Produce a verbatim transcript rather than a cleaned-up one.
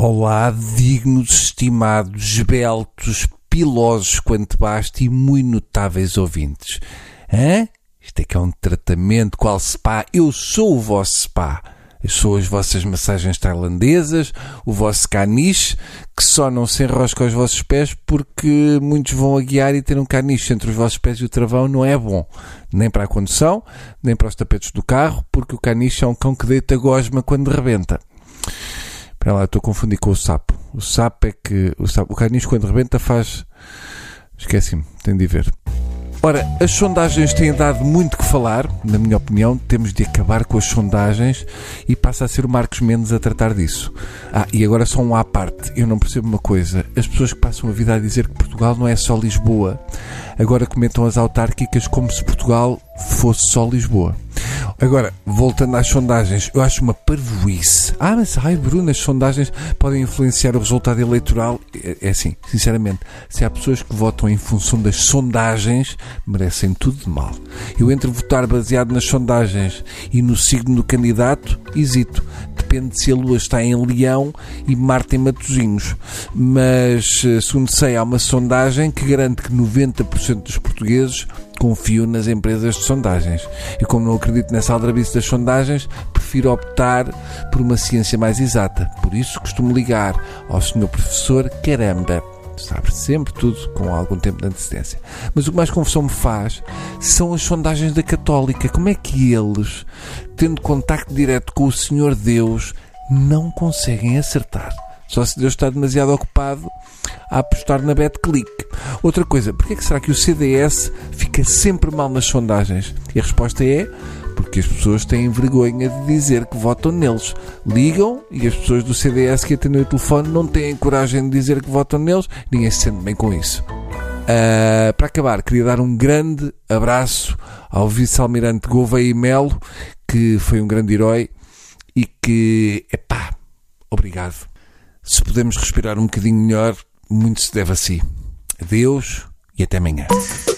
Olá, dignos, estimados, esbeltos, pilosos quanto basta e muito notáveis ouvintes. Hã? Isto é que é um tratamento, qual spa? Eu sou o vosso spa. Eu sou as vossas massagens tailandesas, o vosso caniche, que só não se enrosca aos vossos pés porque muitos vão a guiar e ter um caniche entre os vossos pés e o travão não é bom. Nem para a condução, nem para os tapetes do carro, porque o caniche é um cão que deita gosma quando rebenta. Espera lá, estou a confundir com o sapo. O sapo é que... O, sapo, o caniche quando rebenta faz... Esqueci-me, tem de ver. Ora, as sondagens têm dado muito que falar, na minha opinião. Temos de acabar com as sondagens e passa a ser o Marcos Mendes a tratar disso. Ah, e agora só um à parte. Eu não percebo uma coisa. As pessoas que passam a vida a dizer que Portugal não é só Lisboa, agora comentam as autárquicas como se Portugal fosse só Lisboa. Agora, voltando às sondagens, eu acho uma parvoíce. Ah, mas ai Bruno, as sondagens podem influenciar o resultado eleitoral. É, é assim, sinceramente, se há pessoas que votam em função das sondagens, merecem tudo de mal. Eu entre votar baseado nas sondagens e no signo do candidato, hesito. Depende se a Lua está em Leão e Marte em Matosinhos. Mas, segundo sei, há uma sondagem que garante que noventa por cento dos portugueses confiam nas empresas de sondagens. E como não acredito nessa aldrabice das sondagens, prefiro optar por uma ciência mais exata. Por isso costumo ligar ao senhor professor Caramba. Sabe sempre tudo com algum tempo de antecedência. Mas o que mais confusão me faz são as sondagens da Católica. Como é que eles, tendo contacto direto com o Senhor Deus, não conseguem acertar? Só se Deus está demasiado ocupado a apostar na BetClick. Outra coisa, porquê é que será que o C D S fica sempre mal nas sondagens? E a resposta é porque as pessoas têm vergonha de dizer que votam neles. Ligam e as pessoas do C D S que atendem o telefone não têm coragem de dizer que votam neles. Ninguém se sente bem com isso. Uh, para acabar, queria dar um grande abraço ao vice-almirante Gouveia e Melo, que foi um grande herói e que, epá, obrigado. Se podemos respirar um bocadinho melhor, muito se deve a si. Adeus e até amanhã.